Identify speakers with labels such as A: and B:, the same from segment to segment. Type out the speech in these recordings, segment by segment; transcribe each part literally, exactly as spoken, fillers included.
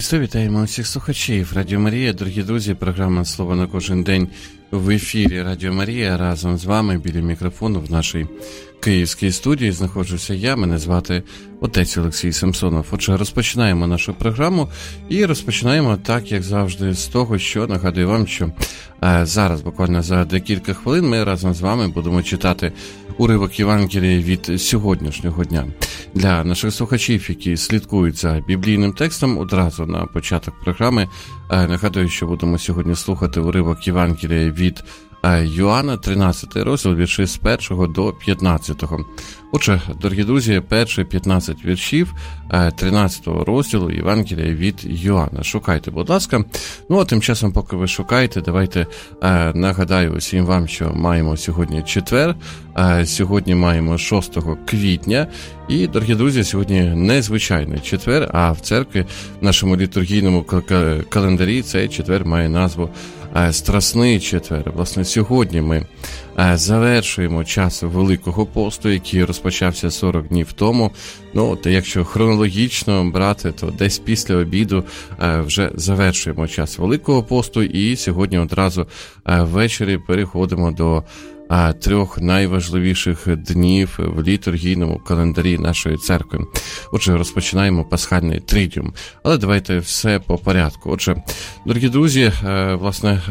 A: Вітаємо усіх слухачів Радіо Марія. Дорогі друзі, програма «Слово на кожен день» в ефірі Радіо Марія. Разом з вами біля мікрофону в нашій київській студії знаходжуся я. Мене звати отець Олексій Самсонов. Отже, розпочинаємо нашу програму і розпочинаємо так, як завжди, з того, що нагадую вам, що е, зараз, буквально за декілька хвилин, ми разом з вами будемо читати уривок Євангелія від сьогоднішнього дня. Для наших слухачів, які слідкують за біблійним текстом, одразу на початок програми е, нагадую, що будемо сьогодні слухати уривок Євангелія від Йоанна, тринадцятий розділ, вірші з першого до п'ятнадцятого. Отже, дорогі друзі, перші п'ятнадцять віршів тринадцятого розділу Євангелія від Йоанна. Шукайте, будь ласка. Ну, а тим часом, поки ви шукаєте, давайте е, нагадаю усім вам, що маємо сьогодні четвер, е, сьогодні маємо шостого квітня, і, дорогі друзі, сьогодні незвичайний четвер, а в церкві, в нашому літургійному календарі, цей четвер має назву Страсний четвер. Власне, сьогодні ми завершуємо час Великого посту, який розпочався сорок днів тому. Ну, то якщо хронологічно брати, то десь після обіду вже завершуємо час Великого посту, і сьогодні одразу ввечері переходимо до трьох найважливіших днів в літургійному календарі нашої церкви. Отже, розпочинаємо пасхальний тридіум. Але давайте все по порядку. Отже, дорогі друзі, власне,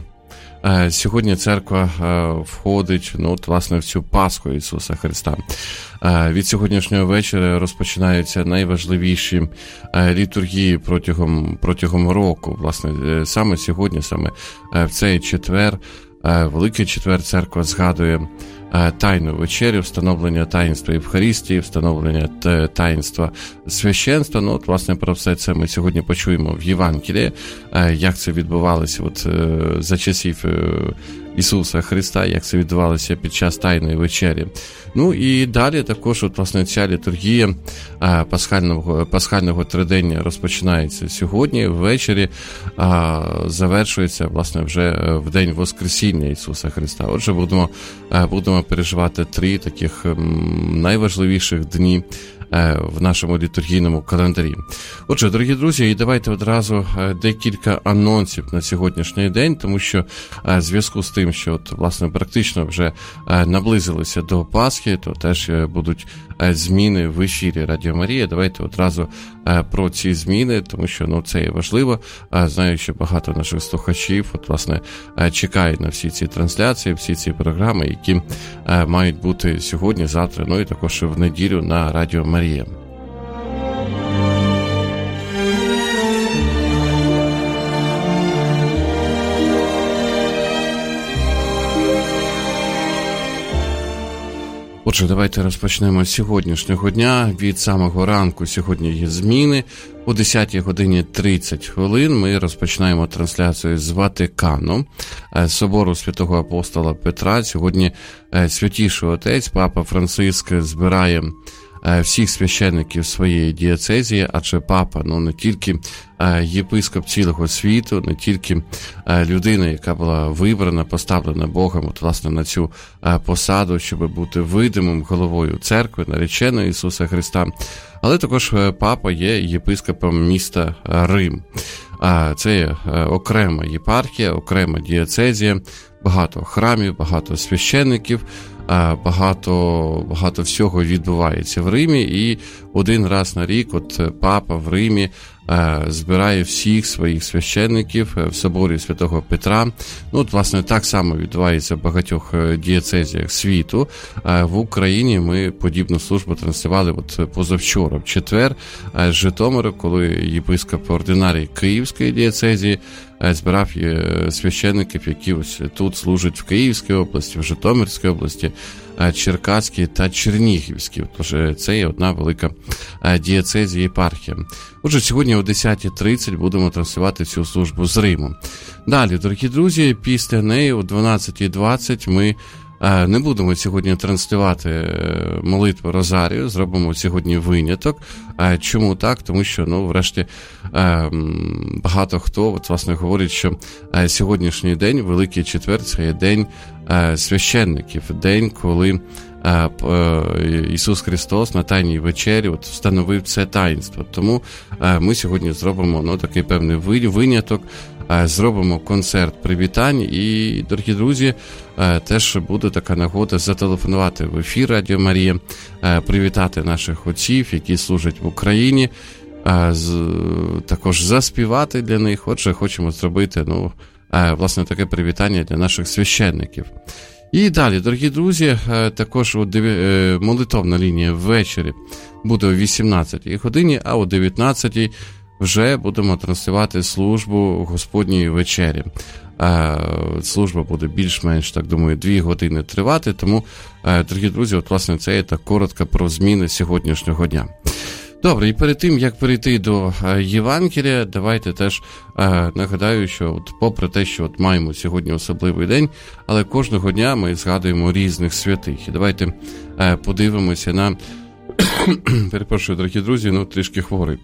A: сьогодні церква входить, ну, от, власне, в цю Пасху Ісуса Христа. Від сьогоднішнього вечора розпочинаються найважливіші літургії протягом, протягом року. Власне, саме сьогодні, саме в цей четвер, Великий четвер, церква згадує тайну вечерю, встановлення таїнства Євхаристії, встановлення таїнства священства. Ну, от, власне, про все це ми сьогодні почуємо в Євангелії, як це відбувалося от, за часів Ісуса Христа, як це відбувалося під час Тайної вечері. Ну і далі також, от, власне, ця літургія пасхального, пасхального тридення розпочинається сьогодні, ввечері, а завершується, власне, вже в день Воскресіння Ісуса Христа. Отже, будемо, будемо переживати три таких найважливіших дні в нашому літургійному календарі. Отже, дорогі друзі, і давайте одразу декілька анонсів на сьогоднішній день, тому що в зв'язку з тим, що от, власне, практично вже наблизилися до Пасхи, то теж будуть зміни в ефірі Радіо Марія. Давайте одразу про ці зміни, тому що, ну, це є важливо. Знаю, що багато наших слухачів, от, власне, чекають на всі ці трансляції, всі ці програми, які мають бути сьогодні, завтра, ну і також в неділю на Радіо Марія. Отже, давайте розпочнемо з сьогоднішнього дня. Від самого ранку сьогодні є зміни. О десятій годині тридцять хвилин ми розпочинаємо трансляцію з Ватикану, собору святого апостола Петра. Сьогодні Святіший Отець, Папа Франциск, збирає всіх священників своєї дієцезії, адже папа, ну, не тільки єпископ цілого світу, не тільки людина, яка була вибрана, поставлена Богом, от, власне, на цю посаду, щоб бути видимим головою церкви, нареченої Ісуса Христа, але також папа є єпископом міста Рим. Це є окрема єпархія, окрема дієцезія, багато храмів, багато священників, багато, багато всього відбувається в Римі, і один раз на рік от папа в Римі збирає всіх своїх священників в соборі святого Петра. Ну, от, власне, так само відбувається в багатьох дієцезіях світу. В Україні ми подібну службу транслювали от позавчора, в четвер, з Житомира, коли єпископ ординарій Київської дієцезії збирав священників, які ось тут служать в Київській області, в Житомирській області, Черкаській та Чернігівській. Тож це є одна велика дієцезія єпархія. Отже, сьогодні о десятій тридцять будемо транслювати цю службу з Риму. Далі, дорогі друзі, після неї о дванадцятій двадцять ми Не будемо сьогодні транслювати молитву Розарію, зробимо сьогодні виняток. Чому так? Тому що, ну, врешті, багато хто, от, власне, говорить, що сьогоднішній день, Великий Четвер, це є день священників, день, коли Ісус Христос на Тайній вечері от встановив це таїнство. Тому ми сьогодні зробимо, ну, такий певний виняток, зробимо концерт привітань і, дорогі друзі, теж буде така нагода зателефонувати в ефір Радіо Марія, привітати наших отців, які служать в Україні, також заспівати для них. Отже, хочемо зробити, ну, власне, таке привітання для наших священників. І далі, дорогі друзі, також молитовна лінія ввечері буде о вісімнадцятій годині, а о дев'ятнадцятій вже будемо транслювати службу Господньої вечері. Служба буде більш-менш, так думаю, дві години тривати, тому, дорогі друзі, от, власне, це є так коротко про зміни сьогоднішнього дня. Добре, і перед тим, як перейти до Євангелія, давайте теж е, нагадаю, що от попри те, що от маємо сьогодні особливий день, але кожного дня ми згадуємо різних святих. І давайте е, подивимося на, перепрошую, дорогі друзі, ну трішки хворий.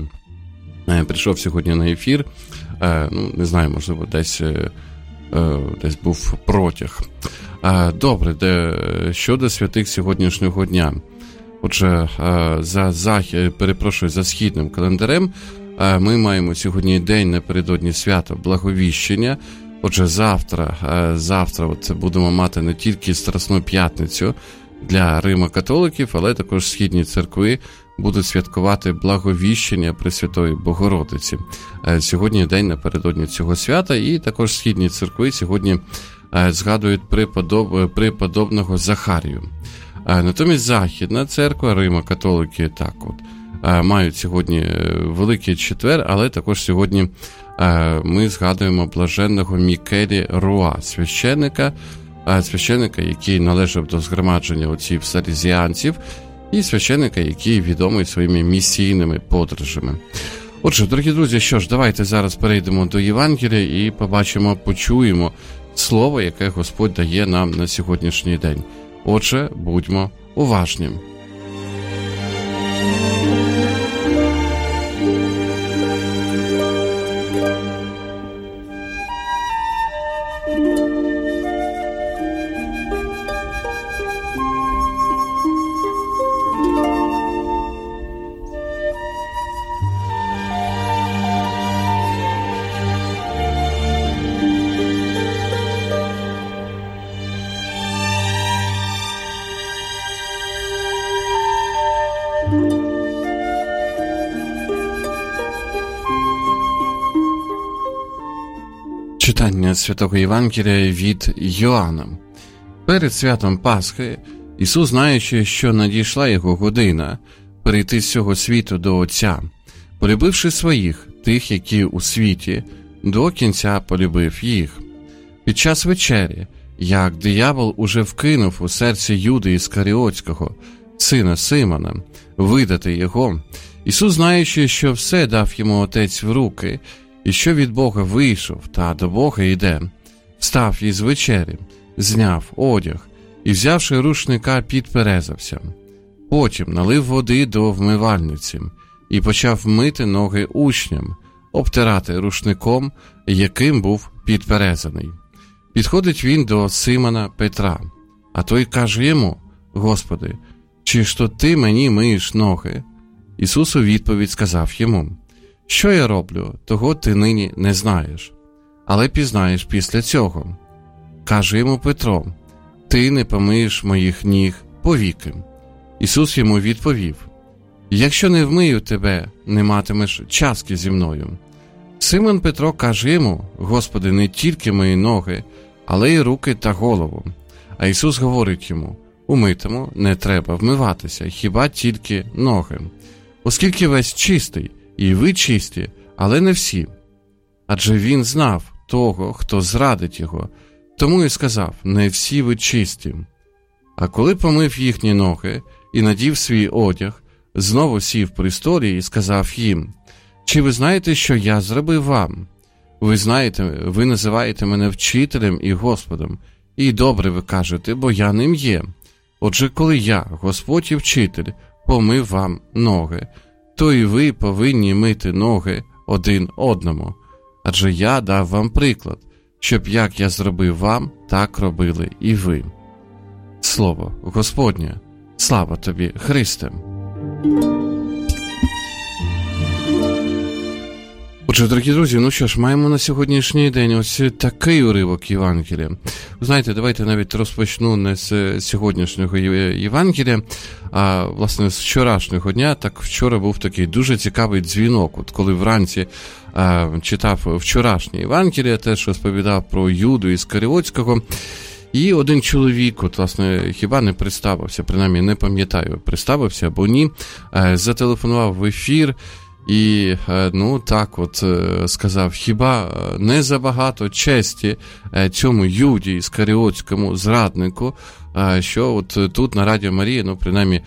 A: е, прийшов сьогодні на ефір, е, ну не знаю, можливо, десь, е, десь був протяг. Е, добре, де, щодо святих сьогоднішнього дня. Отже, за, за, перепрошую, за східним календарем ми маємо сьогодні день напередодні свята Благовіщення. Отже, завтра, завтра от будемо мати не тільки Страсну п'ятницю для Римо-католиків, але також східні церкви будуть святкувати Благовіщення Пресвятої Богородиці. Сьогодні день напередодні цього свята, і також східні церкви сьогодні згадують преподоб... преподобного Захарію. Натомість Західна церква, Римо-католики, так от, мають сьогодні Великий Четвер, але також сьогодні ми згадуємо блаженного Мікелі Руа, священника, священника, який належав до згромадження отців салезіанців, і священника, який відомий своїми місійними подорожами. Отже, дорогі друзі, що ж, давайте зараз перейдемо до Євангелія і побачимо, почуємо слово, яке Господь дає нам на сьогоднішній день. Отже, будьмо уважні. Читання Святого Євангелія від Йоанна. Перед святом Пасхи Ісус, знаючи, що надійшла його година перейти з цього світу до Отця, полюбивши своїх, тих, які у світі, до кінця полюбив їх. Під час вечері, як диявол уже вкинув у серці Юди Іскаріотського, сина Симона, видати його, Ісус, знаючи, що все дав йому Отець в руки, і що від Бога вийшов та до Бога йде, встав із вечері, зняв одяг і, взявши рушника, підперезався. Потім налив води до вмивальниці і почав мити ноги учням, обтирати рушником, яким був підперезаний. Підходить він до Симона Петра, а той каже йому: «Господи, чи ж то ти мені миєш ноги?» Ісус у відповідь сказав йому: «Що я роблю, того ти нині не знаєш, але пізнаєш після цього». Каже йому Петро: «Ти не помиєш моїх ніг повіки». Ісус йому відповів: «Якщо не вмию тебе, не матимеш частки зі мною». Симон Петро каже йому: «Господи, не тільки мої ноги, але й руки та голову». А Ісус говорить йому: «Умитому не треба вмиватися, хіба тільки ноги. Оскільки весь чистий, і ви чисті, але не всі». Адже він знав того, хто зрадить його, тому і сказав: «Не всі ви чисті». А коли помив їхні ноги і надів свій одяг, знову сів при столі і сказав їм: «Чи ви знаєте, що я зробив вам? Ви знаєте, ви називаєте мене вчителем і Господом, І добре ви кажете, бо я ним є. Отже, коли я, Господь і вчитель, помив вам ноги, то і ви повинні мити ноги один одному. Адже я дав вам приклад, щоб як я зробив вам, так робили і ви. Слово Господнє. Слава тобі, Христе! Отже, дорогі друзі, ну що ж, маємо на сьогоднішній день ось такий уривок Євангелія. Ви знаєте, давайте навіть розпочну не з сьогоднішнього Євангелія, а, власне, з вчорашнього дня. Так, вчора був такий дуже цікавий дзвінок. От коли вранці а, читав вчорашнє Євангелія, теж розповідав про Юду Іскаріотського, і один чоловік, от, власне, хіба не представився, принаймні не пам'ятаю, представився або ні, а, зателефонував в ефір, і, ну, так от сказав, хіба не забагато честі цьому Юді Іскаріотському зраднику, що от тут на Радіо Марія, ну, принаймні,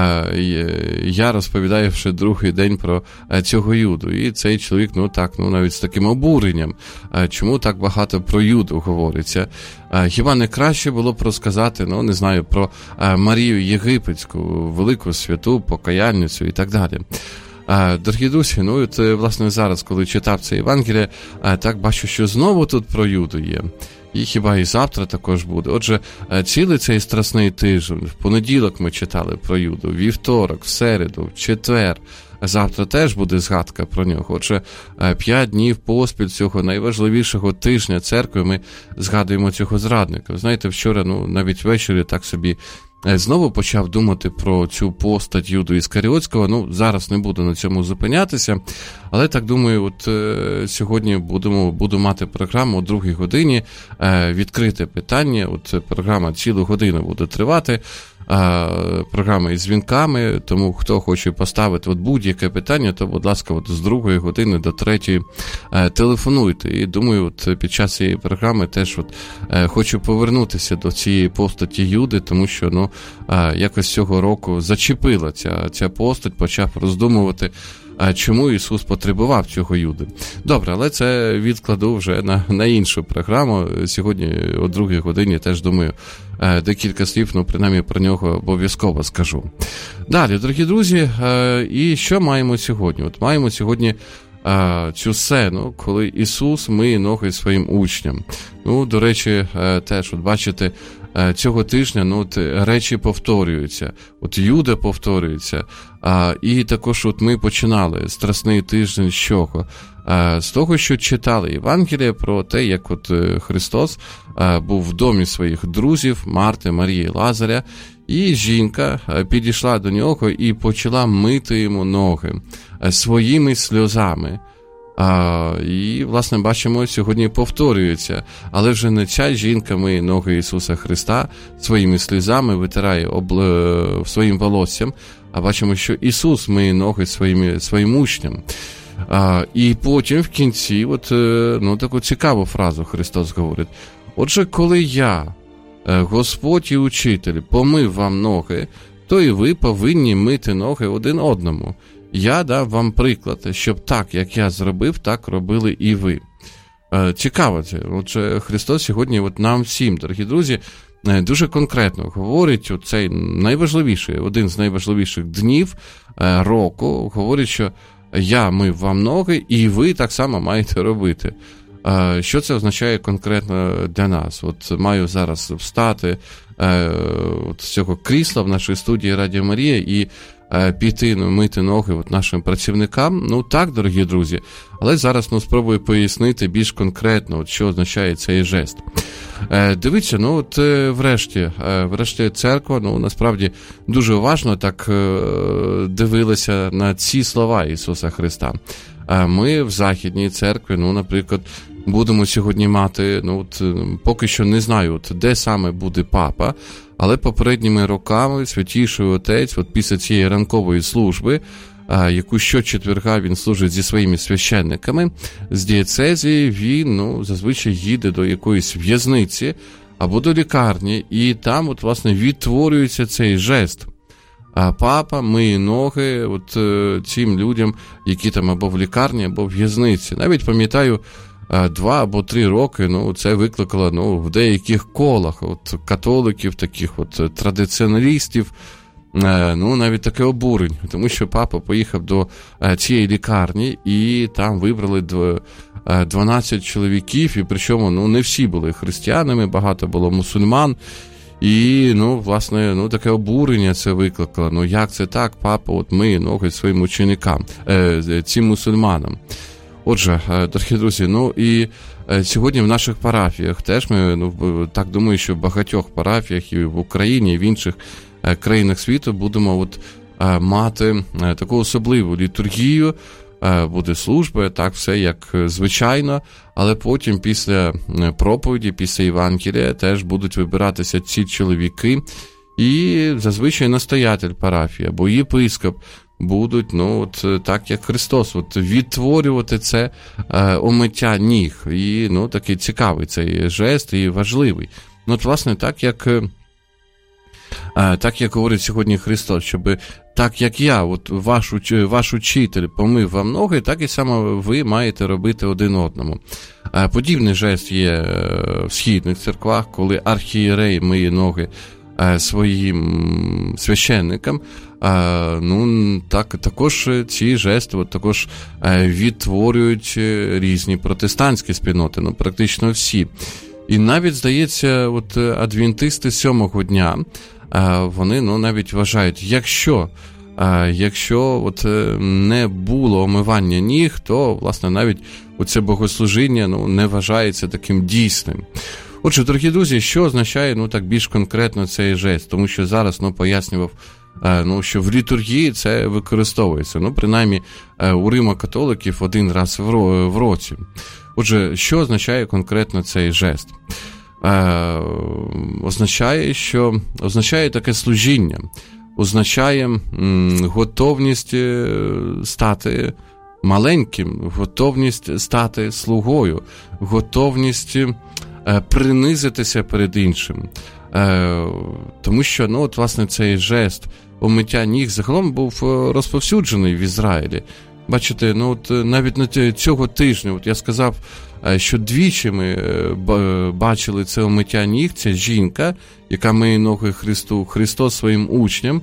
A: я розповідаю вже другий день про цього Юду. І цей чоловік, ну, так, ну, навіть з таким обуренням, чому так багато про Юду говориться. Хіба не краще було б розказати, ну, не знаю, про Марію Єгипетську, велику святу, покаяльницю і так далі. Дорогі друзі, ну, от, власне, зараз, коли читав це Євангеліє, так бачу, що знову тут про Юду є. І хіба і завтра також буде. Отже, цілий цей страсний тиждень, в понеділок ми читали про Юду, вівторок, в середу, в четвер, завтра теж буде згадка про нього. Отже, п'ять днів поспіль цього найважливішого тижня церкви ми згадуємо цього зрадника. Ви знаєте, вчора, ну, навіть ввечері так собі знову почав думати про цю постать Юду Іскаріотського. Ну, зараз не буду на цьому зупинятися, але так думаю, от е, сьогодні будемо, буду мати програму о другій годині, е, відкрите питання, от програма цілу годину буде тривати, е, програма із дзвінками, тому хто хоче поставити от будь-яке питання, то, будь ласка, от з другої години до третьої е, телефонуйте. І думаю, от під час цієї програми теж от, е, хочу повернутися до цієї постаті Юди, тому що, ну, е, якось цього року зачепила ця, ця постать, почав роздумувати, чому Ісус потребував цього Юди. Добре, але це відкладу вже на, на іншу програму. Сьогодні о другій годині теж, думаю, декілька слів, ну, принаймні, про нього обов'язково скажу. Далі, дорогі друзі, і що маємо сьогодні? От маємо сьогодні цю сцену, коли Ісус миє ноги своїм учням. Ну, до речі, теж, от бачите, цього тижня, ну, от речі повторюються. От Юда повторюється. А, і також от ми починали страсний тиждень з чого? А, з того, що читали Євангелія про те, як от Христос а, був в домі своїх друзів, Марти, Марії, Лазаря, і жінка підійшла до нього і почала мити йому ноги своїми сльозами. А, і, власне, бачимо, сьогодні повторюється. Але вже не ця жінка миє ноги Ісуса Христа своїми сльозами, витирає обл... своїм волоссям, а бачимо, що Ісус миє ноги своїм, своїм учням. А, і потім в кінці от, ну, таку цікаву фразу Христос говорить. Отже, коли я, Господь і Учитель, помив вам ноги, то і ви повинні мити ноги один одному. Я дав вам приклад, щоб так, як я зробив, так робили і ви. Цікаво це. Отже, Христос сьогодні от нам всім, дорогі друзі, дуже конкретно говорить, цей найважливіший, один з найважливіших днів року, говорить, що я мив вам ноги, і ви так само маєте робити. Що це означає конкретно для нас? От маю зараз встати от з цього крісла в нашій студії Радіо Марія і піти, ну, мити ноги от нашим працівникам. Ну так, дорогі друзі, але зараз, ну, спробую пояснити більш конкретно, от, що означає цей жест. Е, дивіться, ну от е, врешті, е, врешті церква, ну, насправді дуже уважно так е, дивилася на ці слова Ісуса Христа. Е, ми в Західній церкві, ну, наприклад, будемо сьогодні мати, ну, от, поки що не знаю, от, де саме буде папа, але попередніми роками Святійший Отець, от після цієї ранкової служби, а, яку щочетверга він служить зі своїми священниками, з дієцезії він, ну, зазвичай їде до якоїсь в'язниці або до лікарні, і там, от, власне, відтворюється цей жест. А папа миє ноги от, цим людям, які там або в лікарні, або в в'язниці. Навіть пам'ятаю, два або три роки, ну, це викликало, ну, в деяких колах, от, католиків, таких от традиціоналістів, ну, навіть таке обурення, тому що папа поїхав до цієї лікарні, і там вибрали дванадцять чоловіків, і причому, ну, не всі були християнами, багато було мусульман, і, ну, власне, ну, таке обурення це викликало. Ну, як це так, папа, от ми ноги своїм ученикам, е, цим мусульманам. Отже, дорогі друзі, ну, і сьогодні в наших парафіях теж ми, ну, так думаю, що в багатьох парафіях і в Україні, і в інших країнах світу будемо от мати таку особливу літургію, буде служба, так, все як звичайно, але потім після проповіді, після Євангелія теж будуть вибиратися ці чоловіки, і зазвичай настоятель парафії або єпископ будуть, ну, от так, як Христос, от відтворювати це е, омиття ніг. І, ну, такий цікавий цей жест і важливий. Ну, от, власне, так, як е, так, як говорить сьогодні Христос, щоб так, як я, от ваш, ваш учитель помив вам ноги, так і саме ви маєте робити один одному. Е, подібний жест є в східних церквах, коли архієрей миє ноги своїм священникам. Ну, так, також ці жести от, також відтворюють різні протестантські спільноти, ну, практично всі. І навіть, здається, от адвентисти сьомого дня, вони, ну, навіть вважають, якщо, якщо от не було омивання ніг, то, власне, навіть оце богослужіння, ну, не вважається таким дійсним. Отже, дорогі друзі, що означає, ну, так більш конкретно цей жест? Тому що зараз, ну, пояснював, ну, що в літургії це використовується. Ну, принаймні, у Римо-католиків один раз в році. Отже, що означає конкретно цей жест? Е, означає, що, означає таке служіння, означає м, готовність стати маленьким, готовність стати слугою, готовність принизитися перед іншим. Е, тому що, ну, от, власне, цей жест омиття ніг загалом був розповсюджений в Ізраїлі. Бачите, ну, от, навіть на цього тижня, от я сказав, що двічі ми бачили це омиття ніг, ця жінка, яка миє ноги Христу, Христос своїм учням.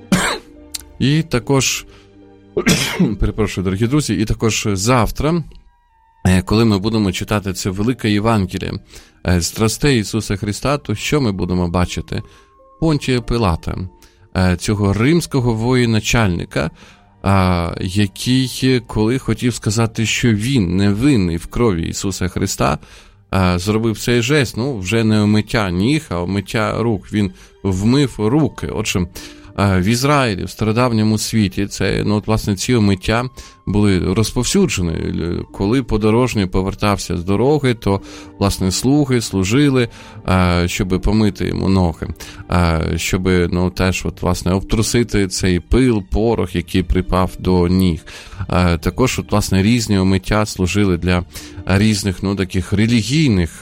A: І також, перепрошую, дорогі друзі, і також завтра, коли ми будемо читати це велике Євангеліє страстей Ісуса Христа, то що ми будемо бачити? Понтія Пилата, цього римського воєначальника, який, коли хотів сказати, що він не винний в крові Ісуса Христа, зробив цей жест, ну, вже не омиття ніг, а омиття рук. Він вмив руки. Отже, в Ізраїлі, в стародавньому світі, це, ну, от, власне, ці омиття були розповсюджені. Коли подорожній повертався з дороги, то, власне, слуги служили, щоб помити йому ноги, щоб, ну, теж, от, власне, обтрусити цей пил, порох, який припав до ніг. Також, от, власне, різні омиття служили для різних, ну, таких релігійних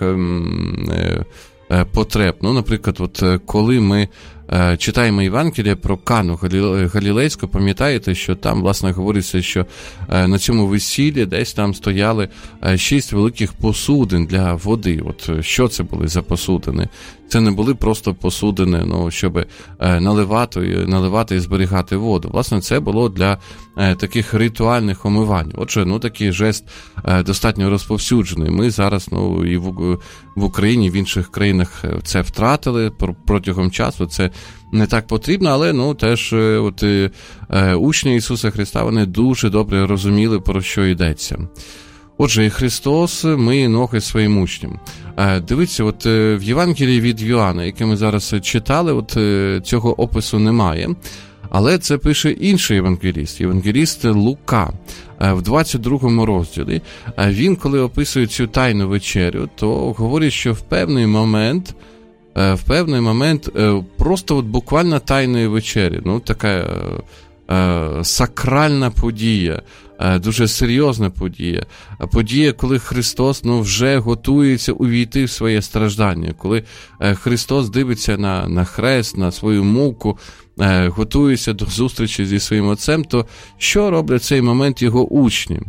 A: потреб. Ну, наприклад, от, коли ми читаємо Євангелія про Кану Галілейську, пам'ятаєте, що там, власне, говориться, що на цьому весіллі десь там стояли шість великих посудин для води. От що це були за посудини? Це не були просто посудини, ну, щоб наливати, наливати і зберігати воду. Власне, це було для таких ритуальних омивань. Отже, ну, такий жест достатньо розповсюджений. Ми зараз, ну, і в, в Україні, в інших країнах це втратили протягом часу. Це не так потрібно, але, ну, теж от, е, учні Ісуса Христа, вони дуже добре розуміли, про що йдеться. Отже, і Христос миє ноги своїм учням. Е, дивіться, от е, в Євангелії від Йоанна, яке ми зараз читали, от е, цього опису немає, але це пише інший євангеліст, євангеліст Лука, е, в двадцять другому розділі. Е, він, коли описує цю тайну вечерю, то говорить, що в певний момент в певний момент просто от буквально тайної вечері, ну, така е, сакральна подія, е, дуже серйозна подія, подія, коли Христос, ну, вже готується увійти в своє страждання, коли е, Христос дивиться на, на хрест, на свою муку, е, готується до зустрічі зі своїм Отцем, то що роблять в цей момент його учні?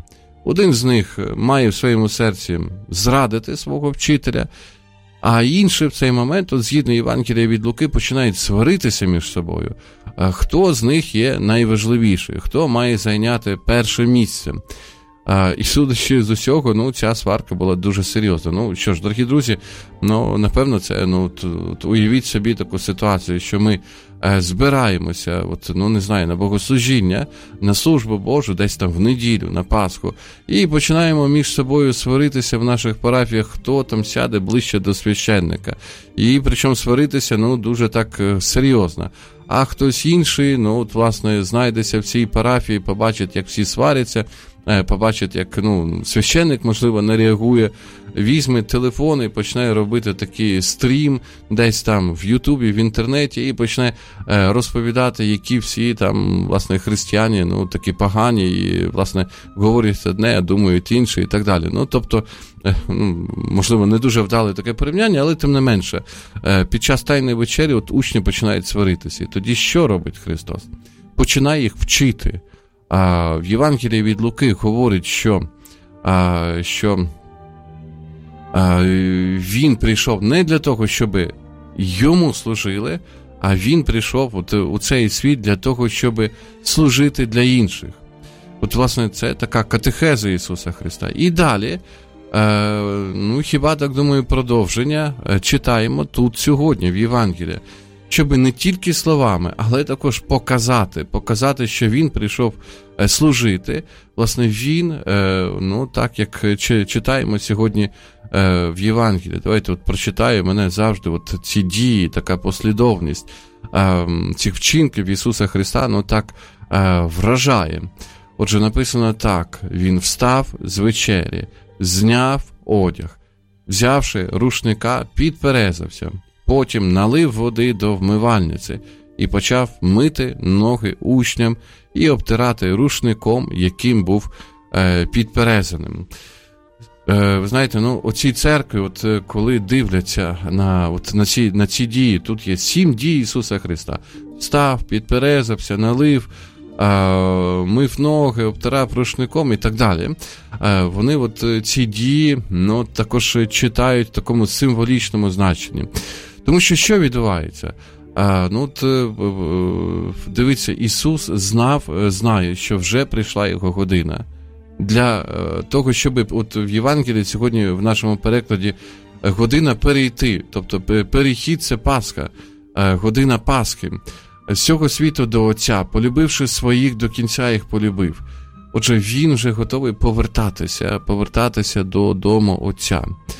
A: Один з них має в своєму серці зрадити свого вчителя, а інші в цей момент, от згідно Євангелія від Луки, починають сваритися між собою. Хто з них є найважливіший, хто має зайняти перше місце. І судячи з усього, ну, ця сварка була дуже серйозна. Ну, що ж, дорогі друзі, ну, напевно, це, ну, от, уявіть собі таку ситуацію, що ми е, збираємося, от, ну, не знаю, на богослужіння, на службу Божу, десь там в неділю, на Пасху, і починаємо між собою сваритися в наших парафіях, хто там сяде ближче до священника. І причому сваритися, ну, дуже так е, серйозно. А хтось інший, ну, от, власне, знайдеться в цій парафії, побачить, як всі сваряться, побачить, як, ну, священник, можливо, не реагує, візьме телефон і почне робити такий стрім десь там в Ютубі, в інтернеті, і почне е, розповідати, які всі там, власне, християни, ну, такі погані, і, власне, говорять одне, а думають інше, і так далі. Ну, тобто, е, ну, можливо, не дуже вдале таке порівняння, але тим не менше, е, під час Тайної вечері от учні починають сваритися. І тоді що робить Христос? Починає їх вчити. А в Євангелії від Луки говорить, що, а, що а, він прийшов не для того, щоб йому служили, а він прийшов от, у цей світ для того, щоб служити для інших. От, власне, це така катехеза Ісуса Христа. І далі, а, ну, хіба, так думаю, продовження читаємо тут сьогодні в Євангелії. Щоб не тільки словами, але також показати, показати, що він прийшов служити. Власне, він, ну, так, як читаємо сьогодні в Євангелії. Давайте от прочитаю, мене завжди от ці дії, така послідовність цих вчинків Ісуса Христа, ну, так вражає. Отже, написано так: він встав з вечері, зняв одяг, взявши рушника, підперезався. Потім налив води до вмивальниці і почав мити ноги учням і обтирати рушником, яким був е, підперезаним. Е, ви знаєте, ну, оці церкви, от, коли дивляться на, от, на, ці, на ці дії, тут є сім дій Ісуса Христа. Встав, підперезався, налив, е, мив ноги, обтирав рушником і так далі. Е, вони от, ці дії, ну, також читають в такому символічному значенні. Тому що що відбувається? А, ну, от, дивіться, Ісус знав, знає, що вже прийшла його година. Для того, щоб от в Євангелії сьогодні в нашому перекладі година перейти, тобто перехід – це Пасха, година Пасхи. З цього світу до Отця, полюбивши своїх, до кінця їх полюбив. Отже, він вже готовий повертатися, повертатися до дому Отця.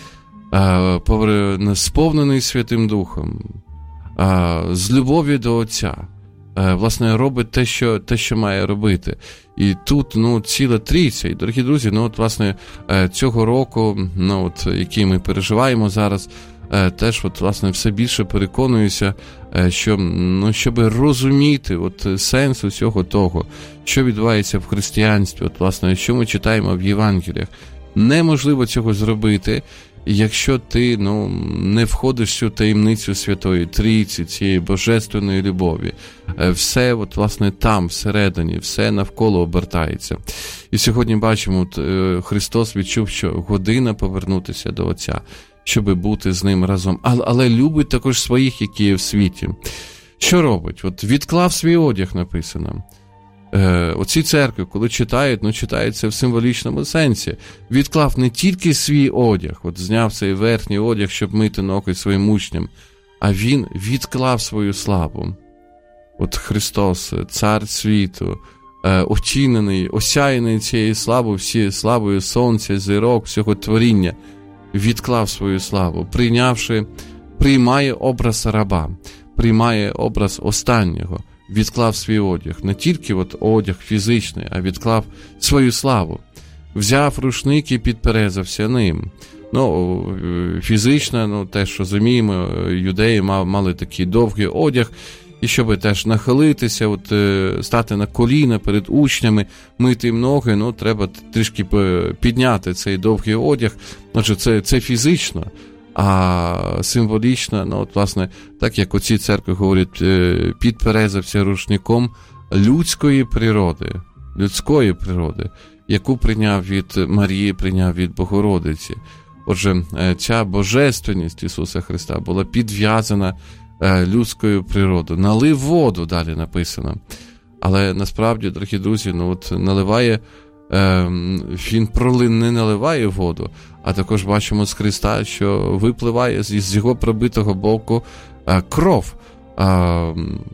A: Сповнений Святим Духом, з любов'ю до Отця, власне, робить те, що, те, що має робити. І тут, ну, ціла трійця. І, дорогі друзі, ну, от, власне, цього року, ну, от, який ми переживаємо зараз, теж, от, власне, все більше переконуюся, що, ну, щоб розуміти от, сенс усього того, що відбувається в християнстві, от, власне, що ми читаємо в Євангеліях, неможливо цього зробити, якщо ти, ну, не входиш в цю таємницю Святої Трійці, цієї божественної любові. Все, от, власне, там, всередині, все навколо обертається. І сьогодні бачимо, от, Христос відчув, що година повернутися до Отця, щоб бути з ним разом. Але, але любить також своїх, які є в світі. Що робить? От відклав свій одяг, написано. Е, оці церкви, коли читають, ну, читають це в символічному сенсі. Відклав не тільки свій одяг, от зняв цей верхній одяг, щоб мити ноги своїм учням, а він відклав свою славу. От Христос, цар світу, е, оцінений, осяяний цією славою, всі славою сонця, зірок, всього творіння, відклав свою славу, прийнявши, приймає образ раба, приймає образ останнього, відклав свій одяг. Не тільки от одяг фізичний, а відклав свою славу. Взяв рушник і підперезався ним. Ну, фізично, ну, теж розуміємо, юдеї мали такий довгий одяг, і щоб теж нахилитися, от, стати на коліна перед учнями, мити їм ноги, ну, треба трішки підняти цей довгий одяг. Отже, це, це фізично, а символічно, ну, от, власне, так як оці церкви говорять, підперезався рушником людської природи, людської природи. яку прийняв від Марії, прийняв від Богородиці. Отже, ця божественність Ісуса Христа була підв'язана людською природою. Налив воду, далі написано. Але насправді, дорогі друзі, ну от наливає, е, він пролин не наливає воду, а також бачимо з Христа, що випливає з, з його пробитого боку е, кров. Е,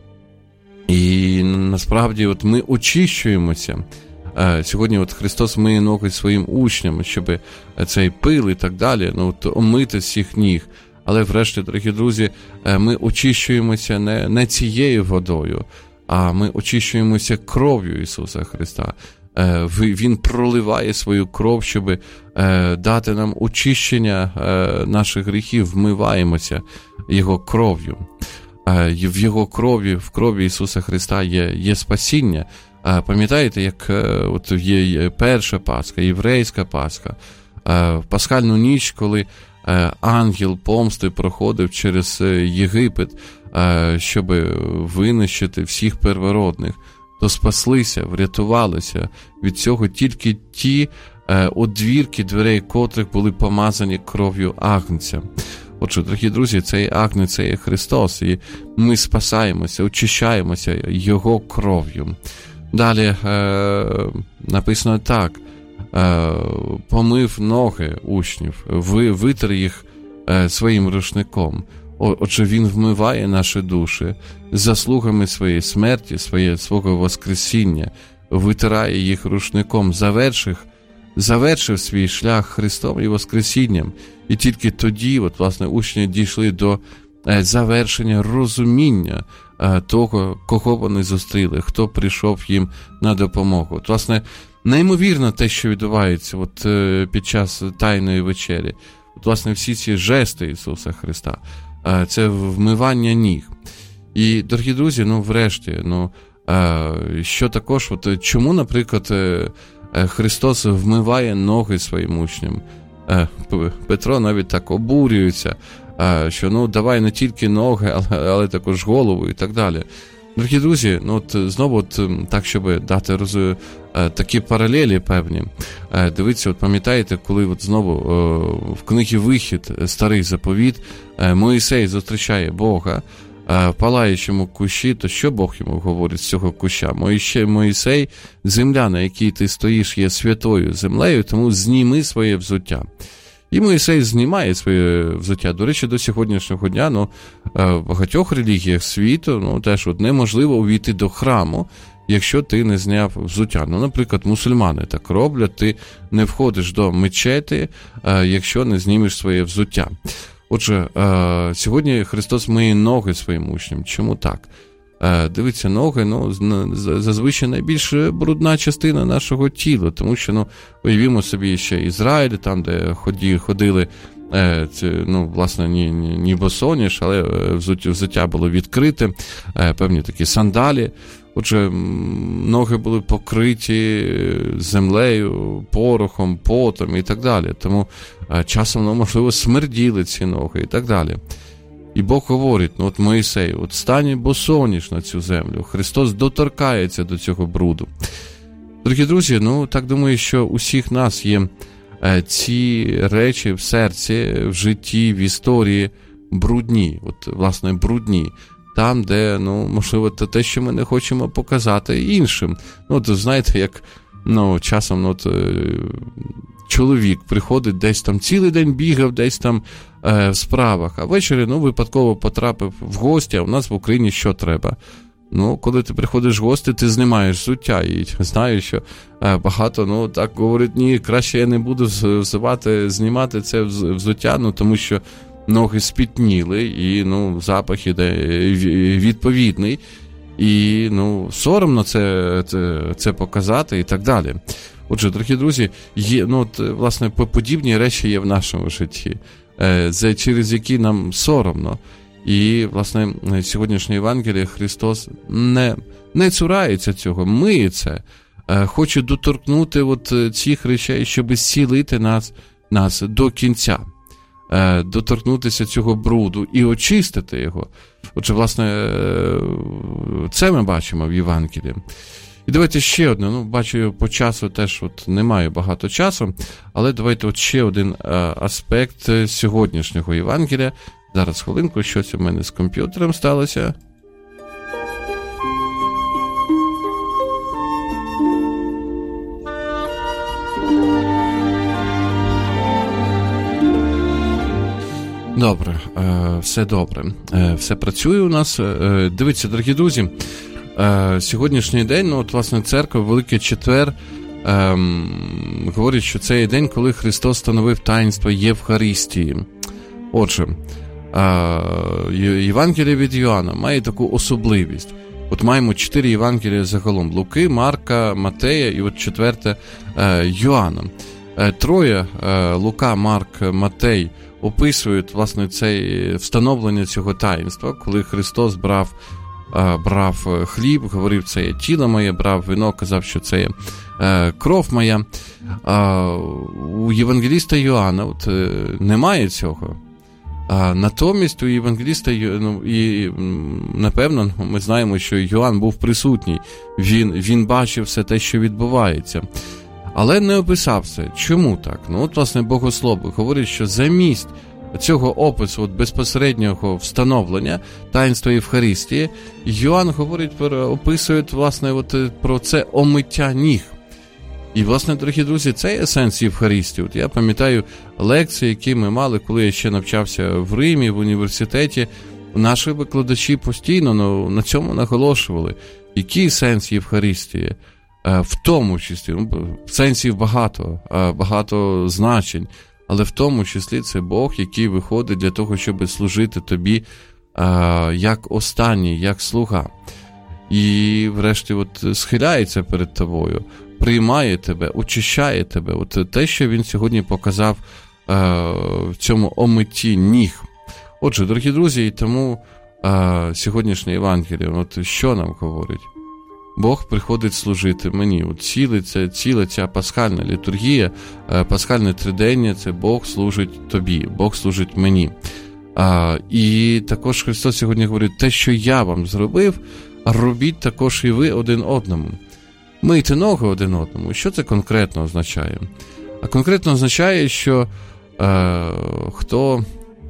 A: і насправді от ми очищуємося. Е, сьогодні от Христос миє ноги своїм учням, щоб цей пил і так далі, ну, от, омити з їх ніг. Але врешті, дорогі друзі, е, ми очищуємося не, не цією водою, а ми очищуємося кров'ю Ісуса Христа. Він проливає свою кров, щоб дати нам очищення наших гріхів, вмиваємося Його кров'ю. В Його крові, в крові Ісуса Христа є, є спасіння. Пам'ятаєте, як от є перша Пасха, єврейська Пасха, в пасхальну ніч, коли ангел помсти проходив через Єгипет, щоб винищити всіх первородних, то спаслися, врятувалися від цього тільки ті одвірки дверей, котрих були помазані кров'ю Агнця. Отже, дорогі друзі, цей Агнець – це є Христос, і ми спасаємося, очищаємося Його кров'ю. Далі е, написано так: е, помив ноги учнів, ви, витер їх е, своїм рушником. Отже, Він вмиває наші душі заслугами своєї смерті, своє, свого воскресіння, витирає їх рушником, завершив, завершив свій шлях Христом і воскресінням. І тільки тоді, от, власне, учні дійшли до завершення розуміння того, кого вони зустріли, хто прийшов їм на допомогу. От, власне, неймовірно те, що відбувається от, під час Тайної вечері. От, власне, всі ці жести Ісуса Христа. Це вмивання ніг. І, дорогі друзі, ну, врешті, ну, що також, от, чому, наприклад, Христос вмиває ноги своїм учням? Петро навіть так обурюється, що, ну, давай не тільки ноги, але, але також голову і так далі. Дорогі друзі, ну, от, знову, от, так, щоб дати роз... такі паралелі певні. Дивіться, от пам'ятаєте, коли от знову в книгі «Вихід», старий заповіт, Моїсей зустрічає Бога в палаючому кущі, то що Бог йому говорить з цього куща? Моїсей, земля, на якій ти стоїш, є святою землею, тому зніми своє взуття. І Моїсей знімає своє взуття. До речі, до сьогоднішнього дня, ну, в багатьох релігіях світу, ну, теж от неможливо увійти до храму, якщо ти не зняв взуття. Ну, наприклад, мусульмани так роблять, ти не входиш до мечети, якщо не знімеш своє взуття. Отже, сьогодні Христос миє ноги своїм учням. Чому так? Дивіться, ноги, ну, зазвичай найбільш брудна частина нашого тіла, тому що, ну, уявімо собі ще Ізраїль, там, де ходили, ну, власне, ні, ні, ні босоніж, але взуття, взуття було відкрите, певні такі сандалі. Отже, ноги були покриті землею, порохом, потом і так далі. Тому часом, ну, можливо, смерділи ці ноги і так далі. І Бог говорить, ну, от Моїсею, от стань босоніж на цю землю. Христос доторкається до цього бруду. Дорогі друзі, ну, так думаю, що у всіх нас є ці речі в серці, в житті, в історії брудні, от, власне, брудні. Там, де, ну, можливо, те, що ми не хочемо показати іншим. Ну, от, знаєте, як, ну, часом, ну, от, чоловік приходить, десь там цілий день бігав, десь там е, в справах, а ввечері, ну, випадково потрапив в гості, а у нас в Україні що треба? Ну, коли ти приходиш в гості, ти знімаєш взуття, і знаю, що е, багато, ну, так говорять, ні, краще я не буду взивати, знімати це взуття, ну, тому що ноги спітніли, і, ну, запах іде відповідний, і, ну, соромно це, це, це показати і так далі. Отже, дорогі друзі, є, ну, от, власне, подібні речі є в нашому житті, е, через які нам соромно. І, власне, сьогоднішнє Євангеліє Христос не, не цурається цього, миє це, е, хоче доторкнути от цих речей, щоб зцілити нас, нас до кінця, е, доторкнутися цього бруду і очистити його. Отже, власне, це ми бачимо в Євангелії. І давайте ще одне, ну, бачу, по часу теж от немає багато часу, але давайте от ще один а, аспект сьогоднішнього Євангелія. Зараз хвилинку, щось у мене з комп'ютером сталося. Добре, все добре, все працює у нас. Дивіться, дорогі друзі, сьогоднішній день, ну от, власне, церква, Великий Четвер, ем, говорить, що це є день, коли Христос встановив таїнство Євхаристії. Отже, Євангеліє від Йоанна має таку особливість. От маємо чотири Євангелія загалом: Луки, Марка, Матея і от четверте Йоанна. Троє, Лука, Марк, Матей, описують, власне, це встановлення цього таїнства, коли Христос брав, брав хліб, говорив, це є тіло моє, брав вино, казав, що це є кров моя. У євангеліста Йоанна от, немає цього. А натомість у євангеліста, ну, і напевно, ми знаємо, що Йоанн був присутній, він, він бачив все те, що відбувається. Але не описав це. Чому так? Ну, от, власне, богослови говорять, що замість цього опису, от, безпосереднього встановлення таїнства Євхаристії, Йоанн говорить, описує, власне, от, про це омиття ніг. І, власне, дорогі друзі, це є сенс Євхаристії. От я пам'ятаю лекції, які ми мали, коли я ще навчався в Римі, в університеті. Наші викладачі постійно ну, на цьому наголошували. Який сенс Євхаристії? В тому числі, ну, сенсів багато, багато значень, але в тому числі це Бог, який виходить для того, щоб служити тобі як останній, як слуга. І врешті от схиляється перед тобою, приймає тебе, очищає тебе. От те, що він сьогодні показав в цьому омитті ніг. Отже, дорогі друзі, і тому сьогоднішнє Євангеліє, от що нам говорить? Бог приходить служити мені. От ціле, це, ціла ця пасхальна літургія, пасхальне тридення – це Бог служить тобі, Бог служить мені. А, і також Христос сьогодні говорить, те, що я вам зробив, робіть також і ви один одному. Мийте ноги один одному. Що це конкретно означає? А конкретно означає, що е, хто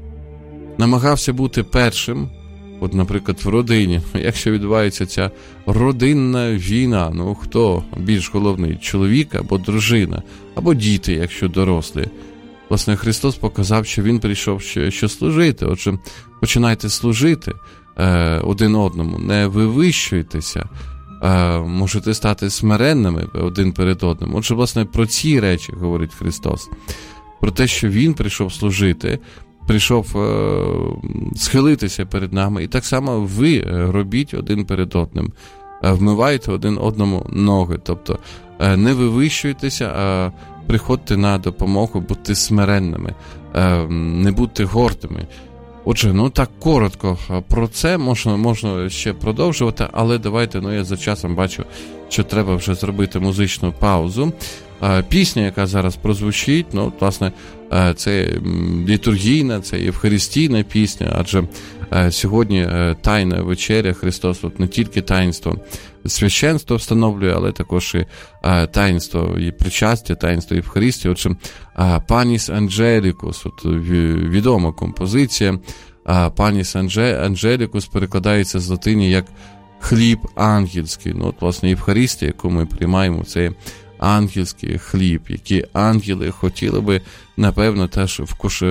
A: намагався бути першим, от, наприклад, в родині, якщо відбувається ця родинна війна, ну, хто більш головний, чоловік або дружина, або діти, якщо дорослі. Власне, Христос показав, що Він прийшов, що, що служити. Отже, починайте служити е, один одному, не вивищуйтеся, е, можете стати смиренними один перед одним. Отже, власне, про ці речі говорить Христос. Про те, що Він прийшов служити, прийшов е, схилитися перед нами. І так само ви робіть один перед одним. Е, вмивайте один одному ноги. Тобто е, не вивищуйтеся, а приходьте на допомогу, будьте смиренними, е, не будьте гордими. Отже, ну так коротко про це можна, можна ще продовжувати, але давайте, ну я за часом бачу, що треба вже зробити музичну паузу. Пісня, яка зараз прозвучить, ну, власне, це літургійна, це євхаристійна пісня, адже сьогодні Тайна вечеря, Христос от не тільки таїнство священства встановлює, але також і таїнство і причастя, таїнство Євхаристії. Отже, Паніс Анджелікус, от відома композиція, Паніс Анджелікус перекладається з латині як хліб ангельський. Ну, от, власне, Євхаристія, яку ми приймаємо, це ангельський хліб, які ангели хотіли би, напевно, теж вкуш...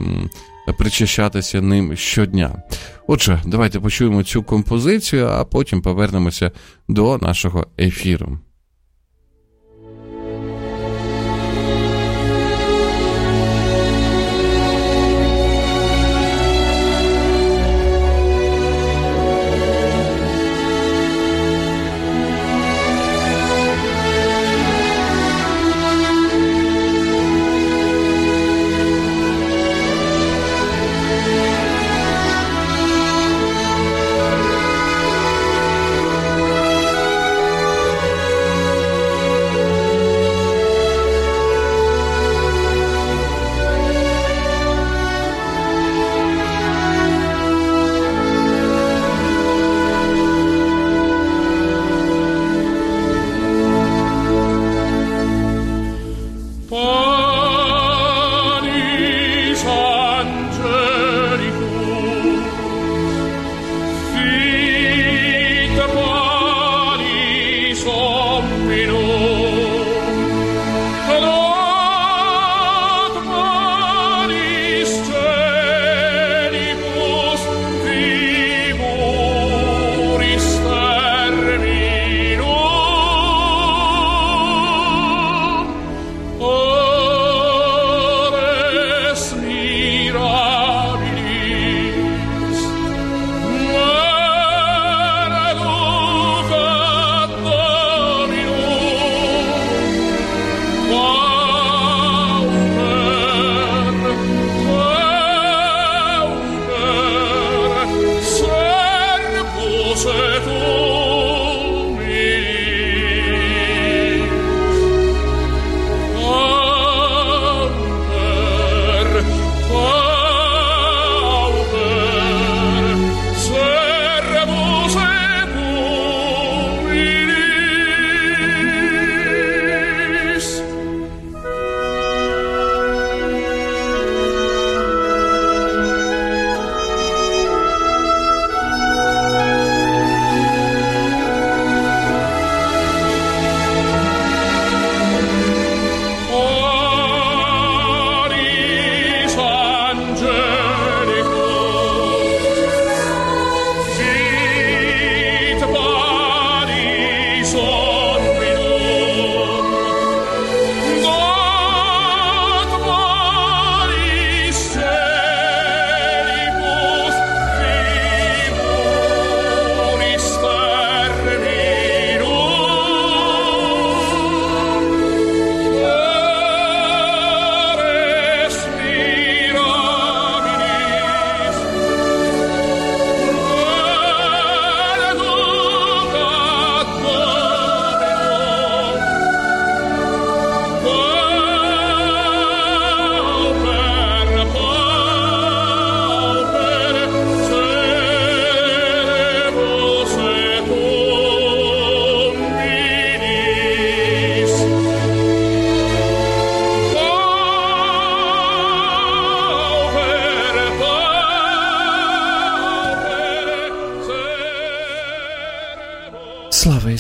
A: причащатися ним щодня. Отже, давайте почуємо цю композицію, а потім повернемося до нашого ефіру.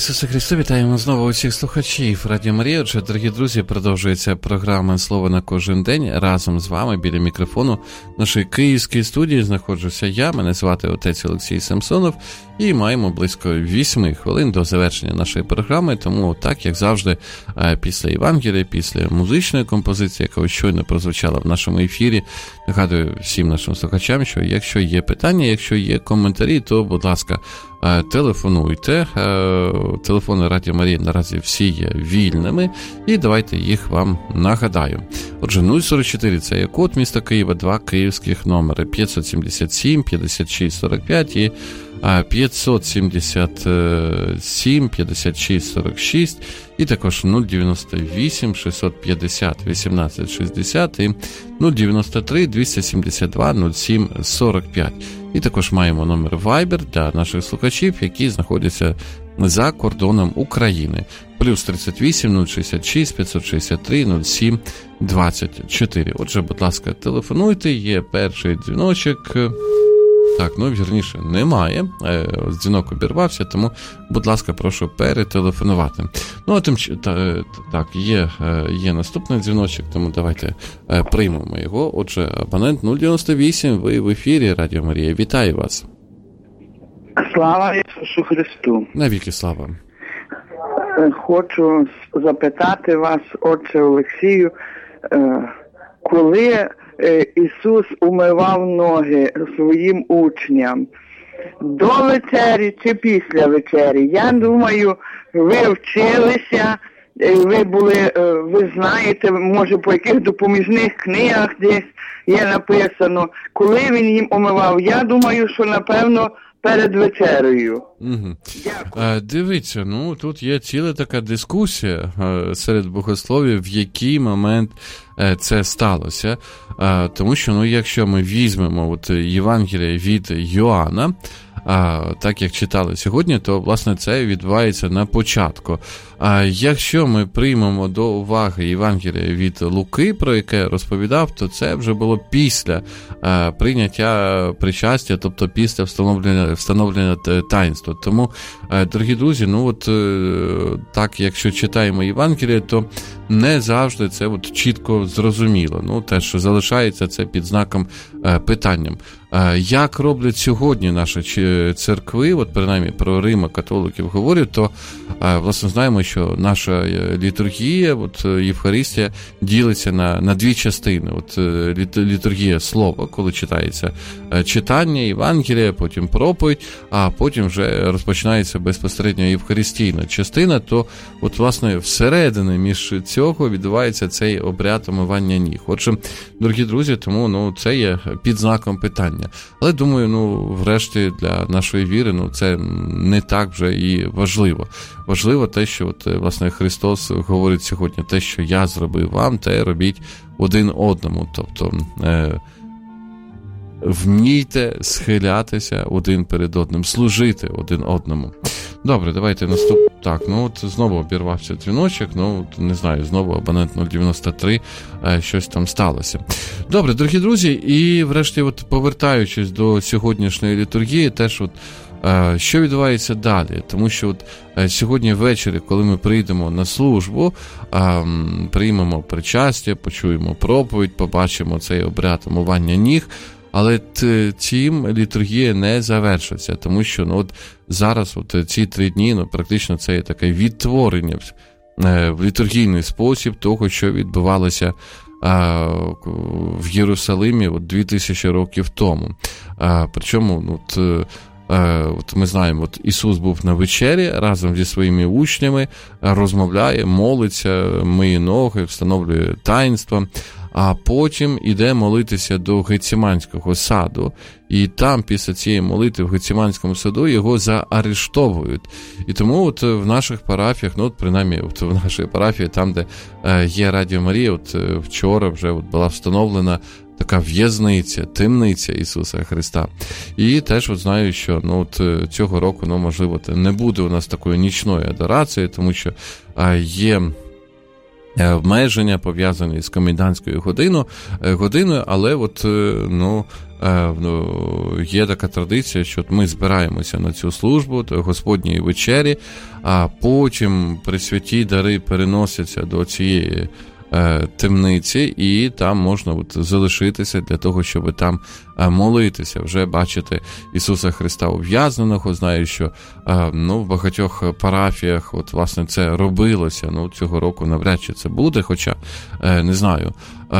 A: Ісусе Христу, вітаємо знову усіх слухачів Радіо Марія. Отже, дорогі друзі, продовжується програма «Слово на кожен день». Разом з вами біля мікрофону нашої київської студії знаходжуся я, мене звати отець Олексій Самсонов, і маємо близько вісьми хвилин до завершення нашої програми, тому так, як завжди, після Євангелія, після музичної композиції, яка щойно прозвучала в нашому ефірі, нагадую всім нашим слухачам, що якщо є питання, якщо є коментарі, то, будь ласка, телефонуйте. Телефони Радіо Марії наразі всі є вільними, і давайте їх вам нагадаю. Отже, нуль сорок чотири – це є код міста Києва, два київських номери п'ятсот сімдесят сім п'ятдесят шість сорок п'ять і п'ятсот сімдесят сім п'ятдесят шість сорок шість, і також нуль дев'яносто вісім шістсот п'ятдесят вісімнадцять шістдесят і нуль дев'яносто три двісті сімдесят два нуль сім сорок п'ять. І також маємо номер Viber для наших слухачів, які знаходяться за кордоном України. Плюс тридцять вісім нуль шістдесят шість п'ятсот шістдесят три нуль сім двадцять чотири. Отже, будь ласка, телефонуйте, є перший дзвіночок. Так, ну, вірніше, немає. Дзвінок обірвався, тому, будь ласка, прошу перетелефонувати. Ну, а тим, та, так, є, є наступний дзвіночок, тому давайте приймемо його. Отже, абонент нуль дев'яносто вісім, ви в ефірі Радіо Марія. Вітаю вас.
B: Слава Ісусу Христу.
A: Навіки слава.
B: Хочу запитати вас, отче Олексію, коли Ісус умивав ноги своїм учням, до вечері чи після вечері? Я думаю, ви вчилися, ви були, ви знаєте, може по яких допоміжних книгах десь є написано, коли він їм умивав. Я думаю, що напевно перед вечерею.
A: Угу. Дивіться, ну тут є ціла така дискусія серед богословів, в який момент це сталося. Тому що, ну, якщо ми візьмемо от Євангелія від Йоанна, а, так як читали сьогодні, то, власне, це відбувається на початку. А якщо ми приймемо до уваги Євангелія від Луки, про яке розповідав, то це вже було після а, прийняття причастя, тобто після встановлення, встановлення таїнства. Тому, а, дорогі друзі, ну от так, якщо читаємо Євангелія, то не завжди це от чітко зрозуміло. Ну, те, що залишається, це під знаком а, питанням. А, як роблять сьогодні наші церкви, от принаймні про Римо-католиків говорю, то, а, власне, знаємо, що наша літургія, от Євхаристія, ділиться на, на дві частини. От літургія слова, коли читається читання, Євангелія, потім проповідь, а потім вже розпочинається безпосередньо євхаристійна частина, то от, власне, всередині між цього відбувається цей обряд омивання ніг. Отже, дорогі друзі, тому, ну, це є під знаком питання. Але, думаю, ну, врешті для нашої віри, ну, це не так вже і важливо. Важливо те, що, от, власне, Христос говорить сьогодні, те, що я зробив вам, те робіть один одному. Тобто, е, вмійте схилятися один перед одним, служити один одному. Добре, давайте наступ. Так, ну от знову обірвався дзвіночок, ну, не знаю, знову абонент нуль дев'яносто три, е, щось там сталося. Добре, дорогі друзі, і врешті, от повертаючись до сьогоднішньої літургії, теж от е, що відбувається далі? Тому що от е, сьогодні ввечері, коли ми прийдемо на службу, е, приймемо причастя, почуємо проповідь, побачимо цей обряд омивання ніг, але цим літургія не завершиться, тому що, ну, от зараз от ці три дні, ну, практично це є таке відтворення в літургійний спосіб того, що відбувалося а, в Єрусалимі от дві тисячі років тому. А, причому, ну, от, а, от ми знаємо, от Ісус був на вечері разом зі своїми учнями, розмовляє, молиться, миє ноги, встановлює таїнство, а потім іде молитися до Гециманського саду, і там після цієї молитви в Гециманському саду його заарештовують. І тому от в наших парафіях, ну от принаймні от в нашій парафії, там, де е, є Радіо Марія, от вчора вже от була встановлена така в'язниця, темниця Ісуса Христа. І теж от знаю, що, ну, от цього року, ну, можливо, не буде у нас такої нічної адорації, тому що е, є обмеження, пов'язані з комендантською годиною, годиною, але от, ну, є така традиція, що ми збираємося на цю службу Господньої вечері, а потім пресвяті дари переносяться до цієї темниці, і там можна от залишитися для того, щоб там молитися, вже бачити Ісуса Христа ув'язненого. Знаю, що ну, в багатьох парафіях от, власне, це робилося. Ну, цього року навряд чи це буде, хоча, не знаю,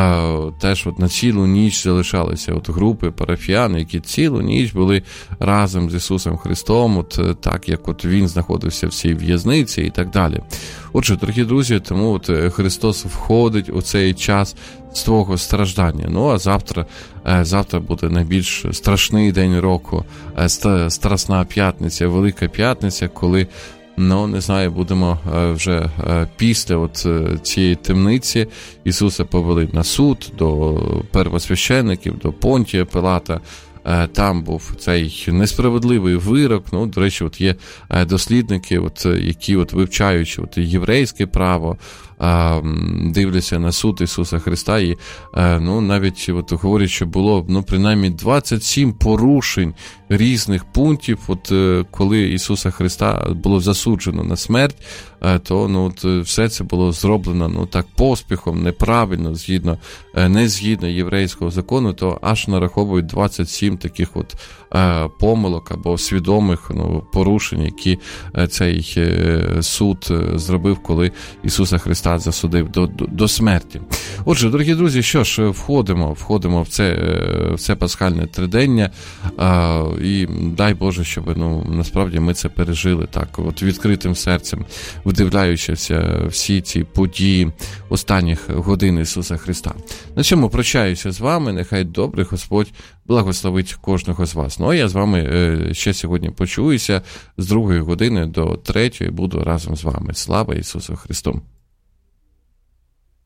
A: теж от на цілу ніч залишалися от групи парафіян, які цілу ніч були разом з Ісусом Христом, от так, як от Він знаходився в цій в'язниці і так далі. Отже, дорогі друзі, тому от Христос входить у цей час свого страждання. Ну, а завтра, завтра буде найбільш страшний день року, Страсна п'ятниця, Велика п'ятниця, коли, ну, не знаю, будемо вже після от цієї темниці Ісуса повели на суд до первосвящеників, до Понтія Пилата. Там був цей несправедливий вирок. Ну, до речі, от є дослідники, от, які от вивчаючи от єврейське право, дивляться на суд Ісуса Христа і ну, навіть от говорять, що було ну, принаймні двадцять сім порушень різних пунктів, от коли Ісуса Христа було засуджено на смерть, то ну, от, все це було зроблено ну, так поспіхом, неправильно, згідно, не згідно єврейського закону, то аж нараховують двадцять сім таких от помилок або свідомих ну, порушень, які цей суд зробив, коли Ісуса Христа засудив до, до, до смерті. Отже, дорогі друзі, що ж, входимо, входимо в це, в це пасхальне тридення, а, і дай Боже, щоб ну, насправді ми це пережили так, от відкритим серцем, вдивляючися всі ці події останніх годин Ісуса Христа. На цьому прощаюся з вами, нехай добрий Господь благословить кожного з вас. Ну, а я з вами ще сьогодні почуюся з другої години до третьої, буду разом з вами. Слава Ісусу Христу!